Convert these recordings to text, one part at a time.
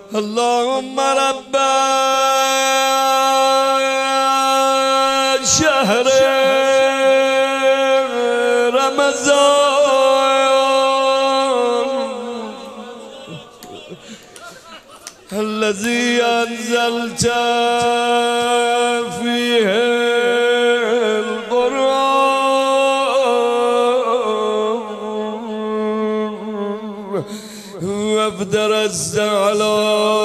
اللهم رب شهر رمضان الذي أنزلت فيه القرآن وافترست على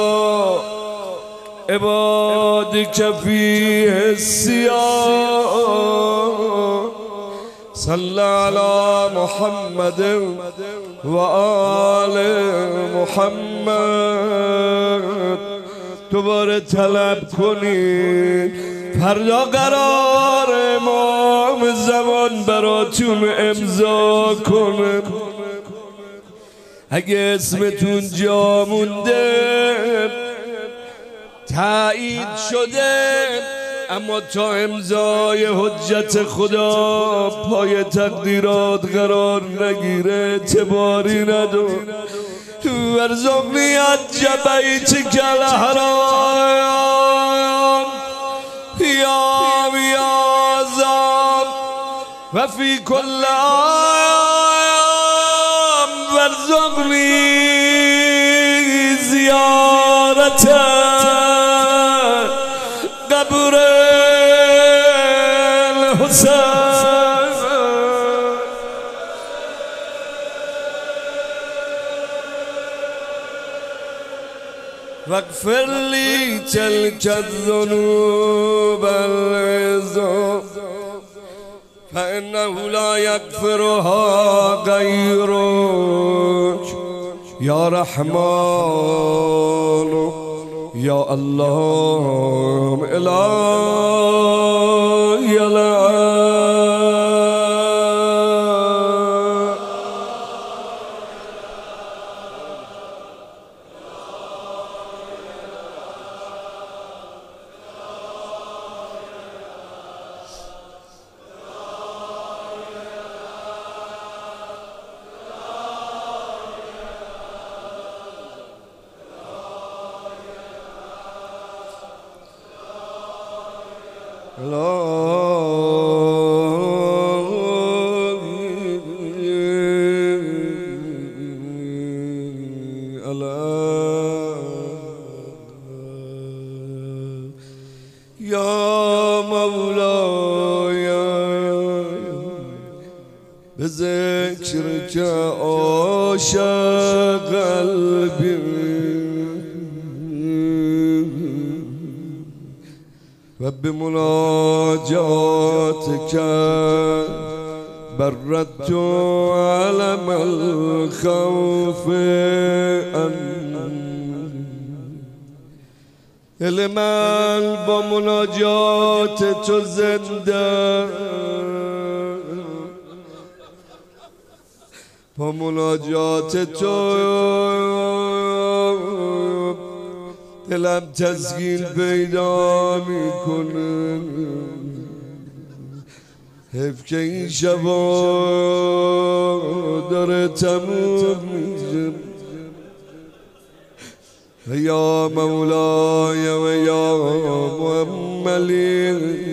عبادك فيه الصيام صل على محمد وآل محمد. دوباره طلب کنید فردا قرار امام زمان براتون امضا کنه. اگه اسمتون جا مونده تایید شده اما تا امضای حجت خدا پای تقدیرات قرار نگیره اعتباری نداره. ورزقنی عجبیتک الحرام یا زام و فی کل عام ورزقنی زیارت قبر الحسین واغفر لي تلك الذنوب العظام فإنه لا يغفرها غيرك يا رحمن يا الله إلهي العالم. يا مولاي بذكرك عاشق قلبي وبمناجاتك بردت علم الخوف دل من با مناجات تو زنده، با مناجات تو دلم تسکین پیدا میکنه. حیف که این شبا داره تموم میشه. یا مولای و یا محملی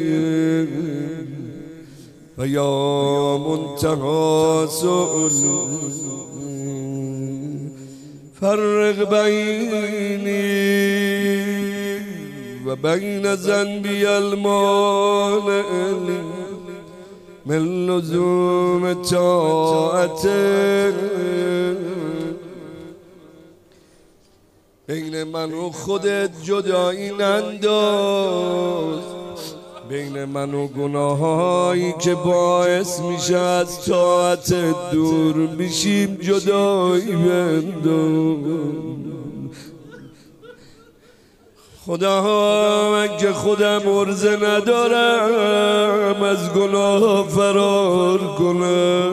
و یا منتهی سؤل فرق بینی و بین ذنبی المانع من لزوم طاعته. بین من و خودت جدایی ننداز، بین من و گناهایی که باعث میشه از طاعت دور میشیم جدایی بنداز. خدا من که خودم عرضه ندارم از گناه فرار کنم،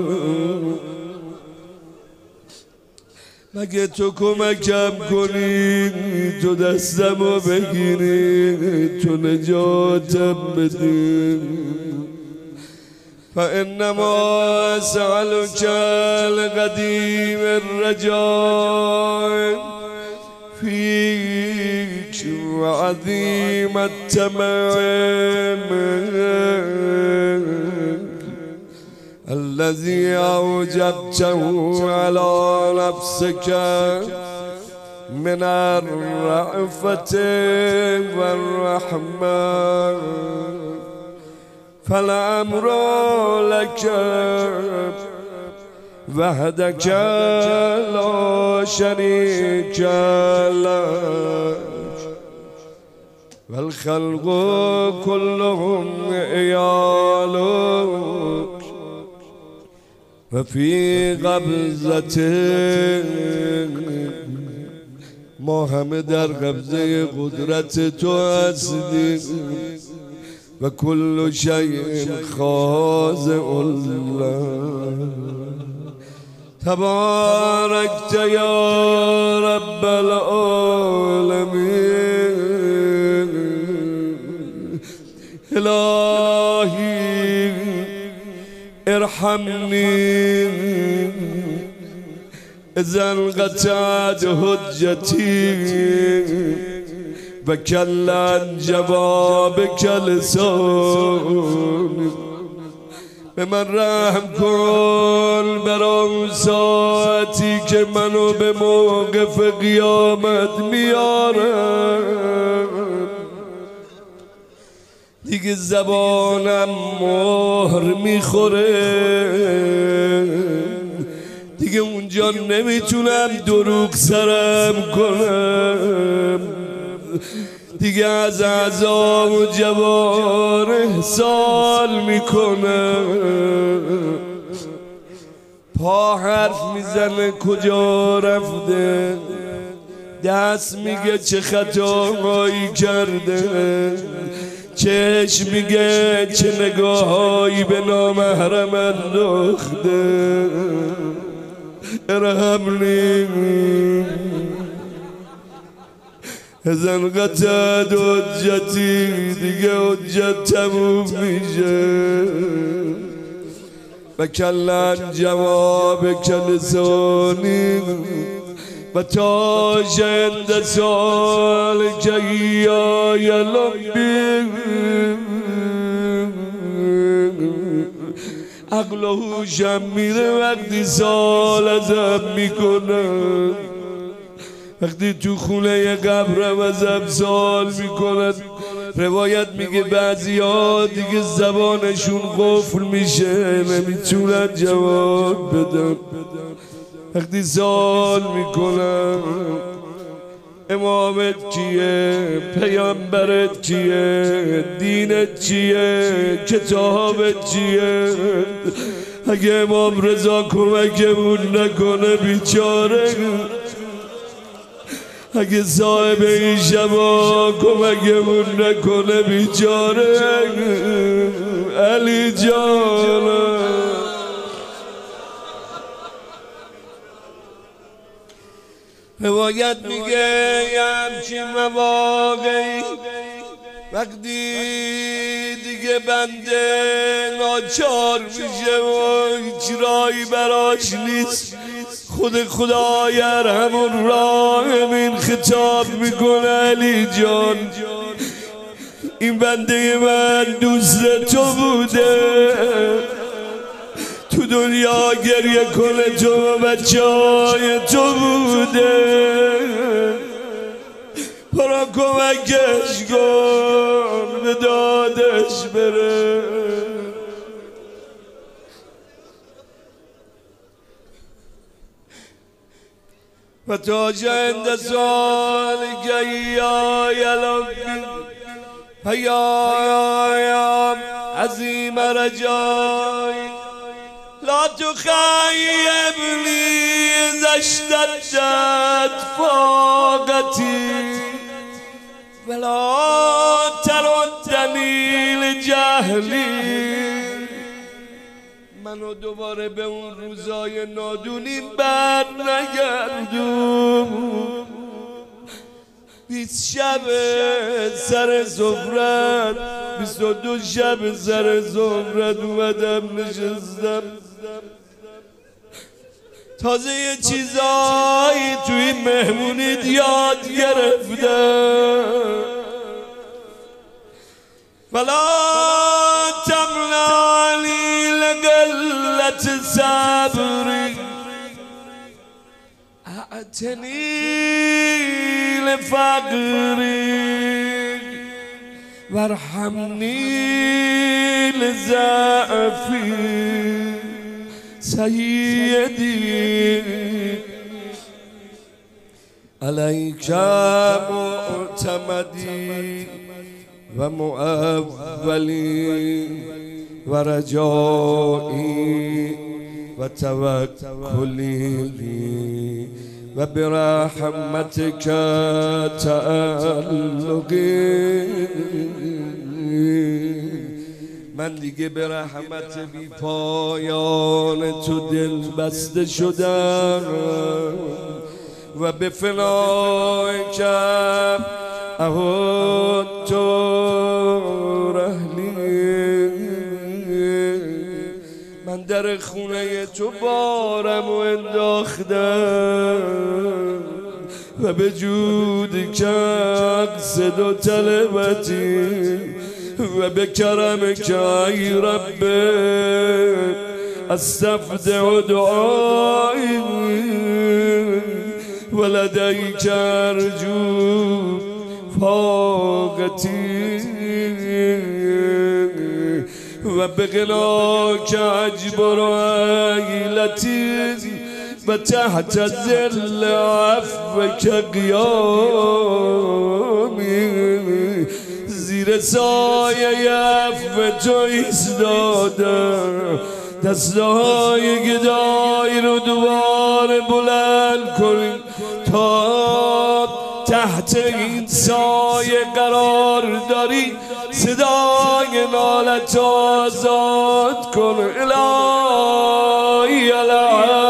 مگه تو کمکم کنی، تو دستمو بگیری، تو نجاتم بدی. فانما اسألك القدیم الرجاء فيك وعظيم التمام الذي أوجبته على نفسك من الرأفة والرحمة فالأمر لك وحدك لا شريك لك والخلق كلهم عيالك وفي قبضتك ما همه در قبضه قدرت تو هستی و کل شیء خاضع الله تبارکت یا رب العالمین الهی ارحمني إذا انقطعت حجتي وكل عن جوابك لساني به من رحم کن برام ساعتی که منو به موقف قیامت میارم دیگه زبانم مهر میخوره دیگه اونجا نمیتونم دروغ سرم کنم دیگه از عذاب و جواره سال میکنم پا حرف میزنه کجا رفته دست میگه چه خطاهایی کرده چشم میگه چه نگاهایی به نامحرم انداخته ارحمنی از انقطعت حجتی دیگه حجت تموم میشه و کلن جواب کلسانی و تا جند سال که یا لبی عقل و هوشم میره وقتی سال ازم میکنن وقتی تو خونه قبرم ازم سال میکنن روایت میگه بعضی ها دیگه زبانشون قفل میشه نمیتونن جواب بدن وقتی سال میکنن امامت کیه پیامبرت کیه دینت چیه کتابت چیه اگه امام رضا کمکمون نکنه بیچاره اگه صاحب این شبا کمکمون نکنه بیچاره علی جان روایت میگه همچین مواقعی وقتی دیگه بنده ناچار میشه و هیچ راهی براش نیست خود خدای ارحم الراحمین خطاب میکنه علی جان این بنده من دوست تو بوده تو دنیا گریه کنه تو و بچه‌های تو بوده برا کمکش کن به دادش بره و تا جند سال یا لبی پیام عظیم رجای لا تخيبني إذا اشتدت فاقتي ولا تردني لجهلي منو دوباره به اون روزای نادونی بر نگردون 20 شب سر زفرت 22 شب سر زفرت اومدم نشستم تازه یه چیزایی توی مهمونیت یاد گرفتم. فلا تمنعني لقلة صبري اعتني لفقري وارحمني لضعفي سيدي عليك معتمدي ومؤولي ورجائي وتوكلي وبرحمتك تعلقي. من دیگه به رحمت بی پایان تو دل بسته شدم و به فنای کم احد تو رحلی. من در خونه تو بارم و انداختم و به جود که اقصد و طلبتی و به کرم که ای رب استفدع دعایی و لدیک ارجو فاقتی و بغناک اجبر عیلتی و تحت ظل عفوک قیامی. زیر سایه عفو تو ایستادم، دستهای گدای رو دوباره بلند کنی تا تحت این سایه قرار داری. صدای نالت آزاد کن الهی الهی.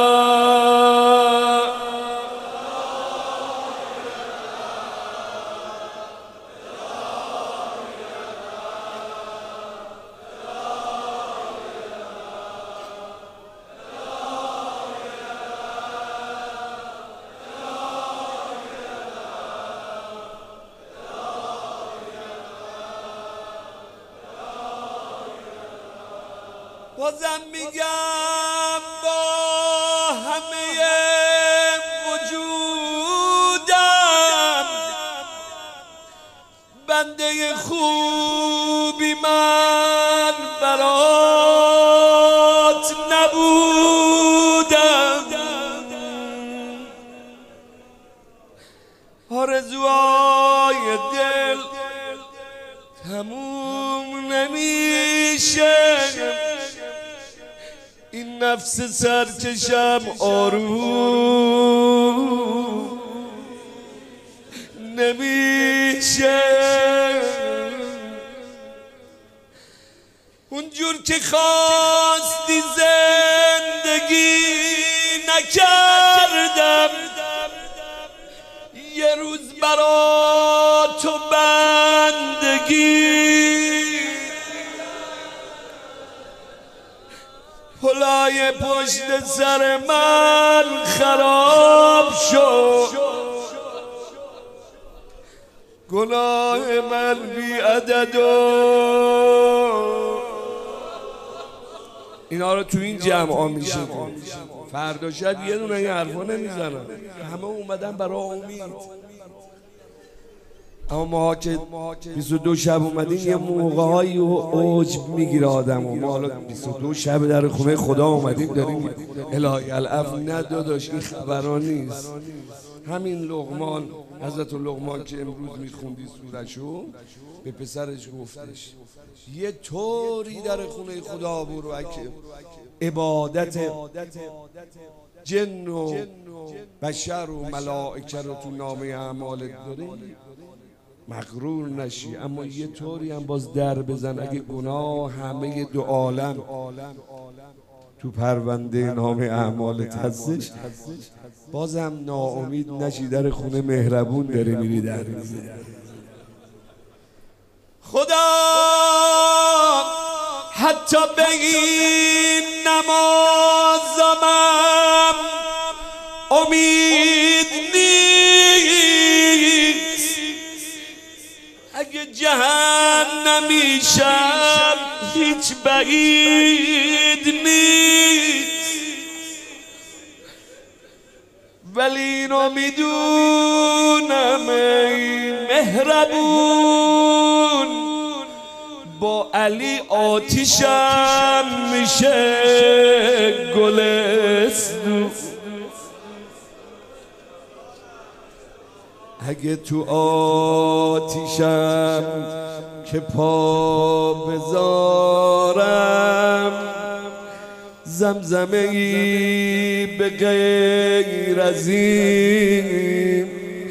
بازم میگم با همه وجودم بنده خوبی من برات نبودم. آرزوهای دل تموم نمیشه، این نفس سرکشم آروم نمیشه. اونجور که خواستی زندگی نکردم، یه روز برا تو بندگی. پلای پشت سر من خراب شد، گناه من بی عدد اینا رو تو این جمعا میشه. فردا شب یه دونه این حرفا نمیزنن، همه اومدن برای امید. اما ما که 22 شب اومدیم یه موقع‌هایی عجب میگیره آدم. و ما حالا 22 شب در خونه خدا اومدیم داریم الهی العفو. نه داداش این خبران نیست. همین لقمان، حضرت لقمان که امروز میخوندی سورشو، به پسرش گفتش یه طوری در خونه خدا برو که عبادت جن و بشر و ملائکه رو تو نامه اعمالت داری مغرور نشی، اما یه طوری هم باز در بزن اگه گناه همه دو عالم تو پرونده نامه اعمالت هستش بازم ناامید نشی. در خونه مهربون داری میری در خدا. حتی به این نمازم جهنمیشم هیچ بعید نیست، ولی اینو میدونم ای مهربون، با علی آتیشم میشه گلستون. اگه تو آتیشم که پا بذارم، زمزمه ای به غیر از این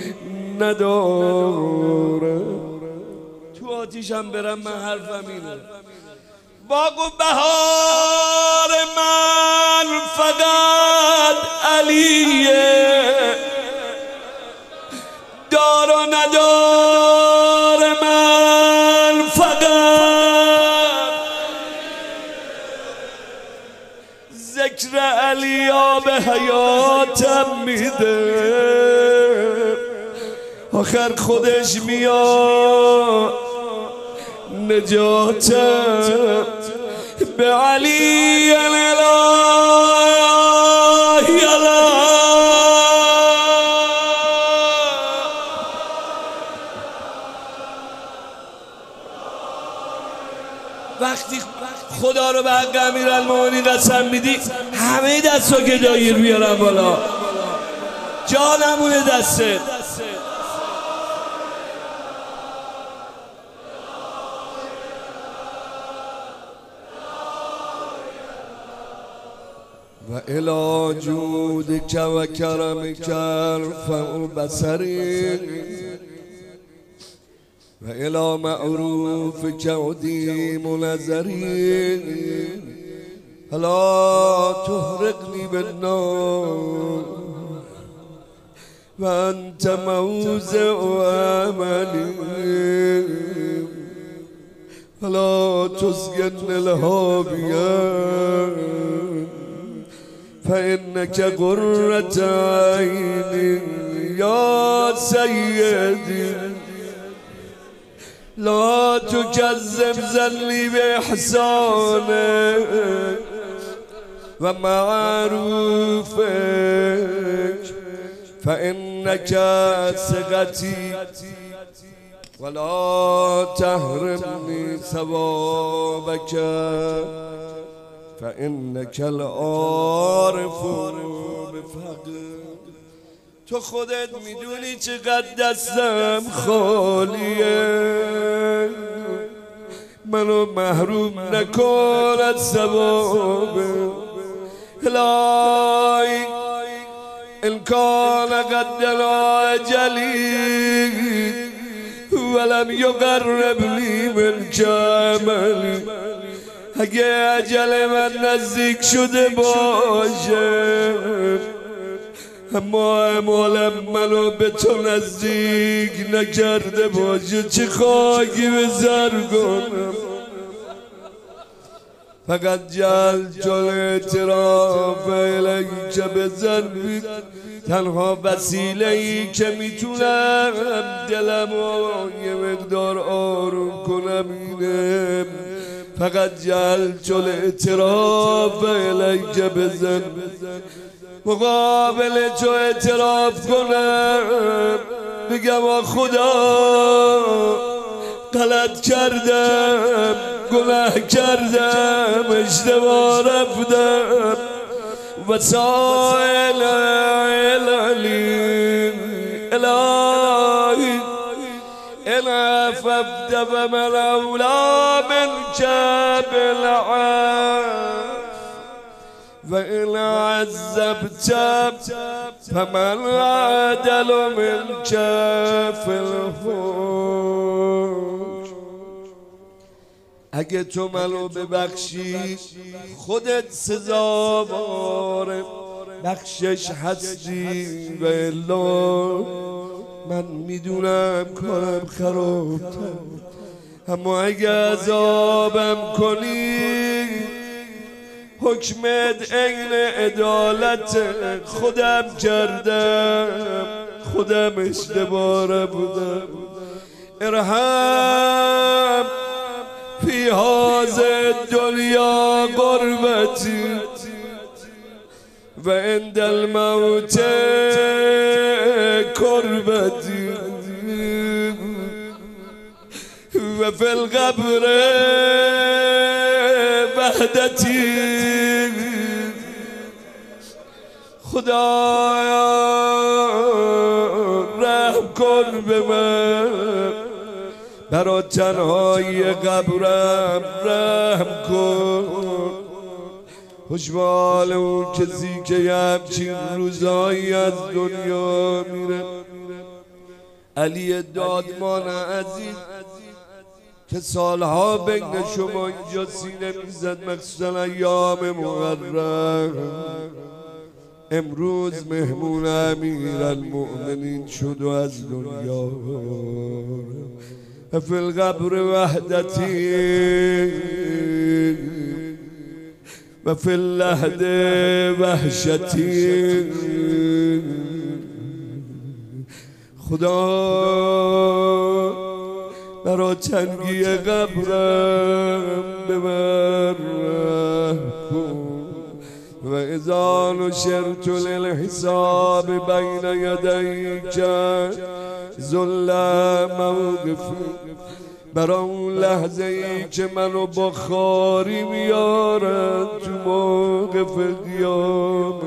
ندارم. تو آتیشم برم من حرفم اینه، باغ و بهار من فقط علیه، دار و ندار من فقط ذکر علی آب حیاتم میده، آخر خودش میاد نجاتم به علی الهی الله. وقتی خدا رو به حق امیرالمومنین قسم میدی همه دستا که دایر بیارم بالا، جانمونه دسته. و الی جودک و کرمک ارفع بصری، و الی معروفک ادیم نظری، فلا تحرقنی بالنار و انت موضع عملی، فلا تسکن الهابیه فإنك قرة عيني يا سيدي، لا تكذب ظني بإحسانك ومعروفك، فإنك ثقتي ولا تحرمني ثوابك، فإنك العارف بفقر. تو خودت میدونی چقدر دستم خالیه، منو محروم نکن از ثواب الهی. ان کان قدنا اجلی ولم یقربنی منک عملی، اگه اجل من نزدیک شده باشه اما اعمالم منو به تو نزدیک نکرده باشه، چه خاکی به سر کنم. فقط جل جل اعتراف الیک بذنبی، تنها وسیله ای که میتونم دلمو یه مقدار آروم کنم اینه، فقط جل جل اعتراف الیک بذنبی، مقابل تو اعتراف کنم بگم خدا غلط کردم، گناه کردم، اشتباه رفتم، و سائل الهی ان عفوت فمن اولی منک بالعفو، و ان عذبت فمن عدل منک فی الحکم. اگه تو منو ببخشی خودت سزاوار بخشش هستی، و الا من میدونم کارم خرابتر، اما اگه عذابم کنی حکمت عین عدالت، خودم کردم، خودم اشتباه بودم، ارحم حافظ دنیا غربتی و عند الموت کربتی و فی القبر وحدتی. خدایا رحم کن به من، برا تنهای قبرم رحم کن. خوشبال اون کسی که همچین روزایی از دنیا میره. علی دادمان عزیز که سالها بین شما اینجا سینه میزد، مخصوصا ایام محرم، امروز مهمون امیرالمؤمنین شد و از دنیا. فی القبر وحدتی و فی اللحد وحشتی. خدا برا تنگی قبرم ببر و اذا نشرت للحساب بین یدیک ذل موقفی. برا اون لحظه ای که منو با خاری میارن تو موقف قیامت،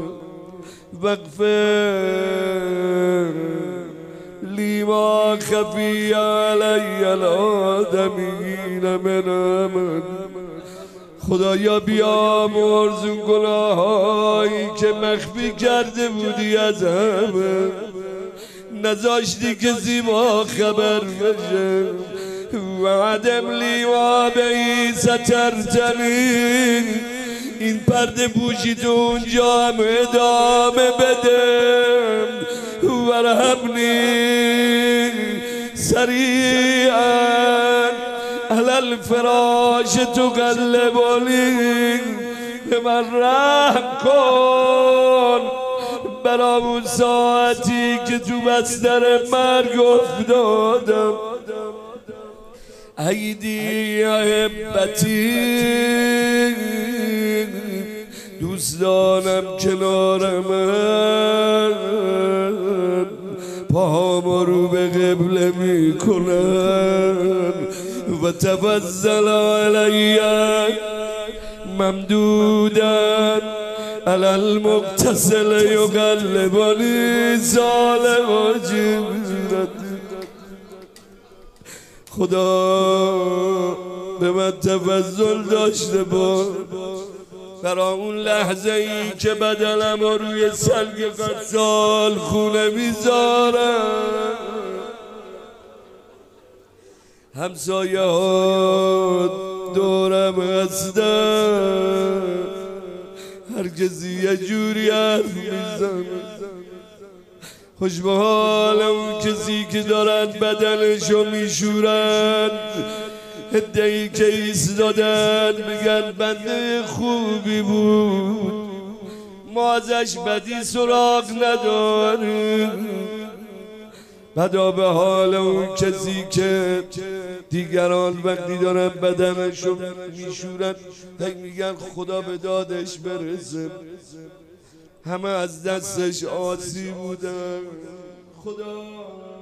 واغفر لی ما خفی علی الآدمین من امر. خدایا بیامرز اون گناهایی که مخفی کرده بودی از همه، نذاشتی کسی با خبر بشه. و عدم لی ما بی سترتنی، این پرده پوشید اونجا هم ادامه بدم. ورحمنی سریعا علی الفراش تقلبنی، به من رحم کن برا اون ساعتی که تو بستر مرگ افتادم. ایدی احبتی، دوستانم کنار من، پاهام رو به قبله میکنن و تفضل علی ممدودن علی المغتسل یقلبنی ظالم و جبرت. خدا به من تفضل داشته با برا اون لحظه ای که بدنم رو روی سنگ غسال خونه میذارم. همسایه ها دورم هستن، هر کسی یه جوری حرف میزنه. خوش به حال اون کسی که دارن بدنشو میشورن، هدهی که ایستادن میگن بنده خوبی بود، ما ازش بدی سراغ نداریم. بدا به حال اون کسی که دیگران وقتی دارن بدنشو میشورن میگن خدا به دادش برسه، همه از دستش آسی بودن. خدا